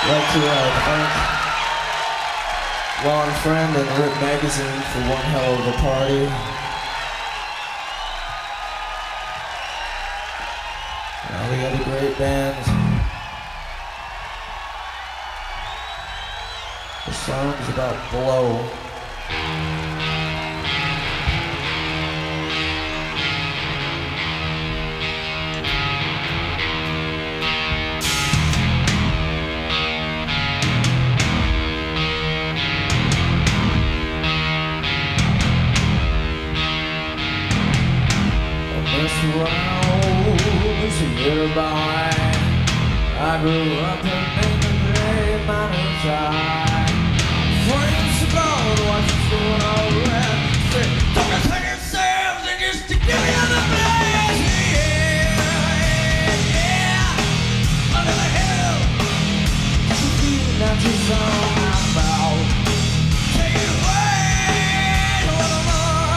I'd like to thank Lon Friend and Rip Magazine for one hell of a party. All the other great bands. The song's about blow. This road is a little boy. I grew up in the gray mountain side. Friends about what's going on around. Say, don't take yourselves and just to give me on the place. Yeah. Under the hill. Not your song I'm about. Take it away, one more.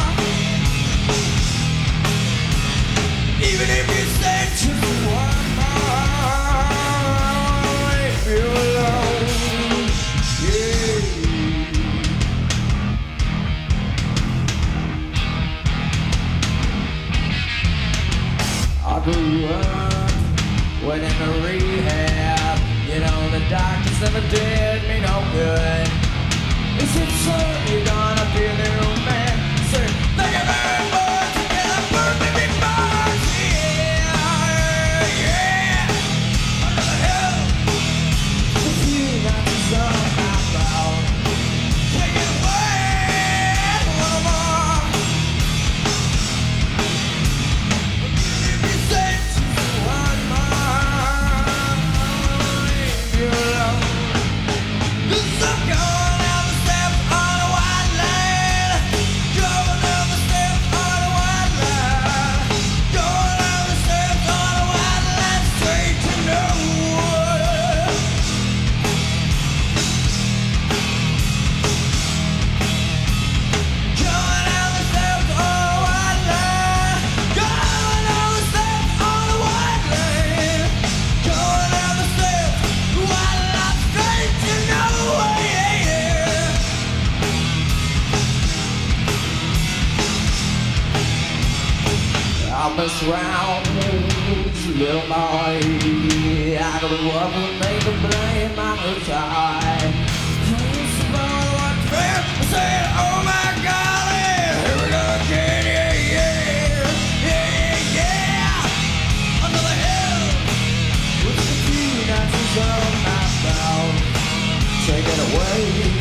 Even if you say just one more, leave me alone, yeah. I grew up, went into rehab. You know the doctors never did me no good. Is it so you're gonna be the old man? Say, thank you very much, and I burned me before. I mess around, little boy. I grew up and made the blame on the side. Please about what fair. I said, oh my golly, here we go again, yeah. Under the hill, with the few nights on my mouth. Take it away.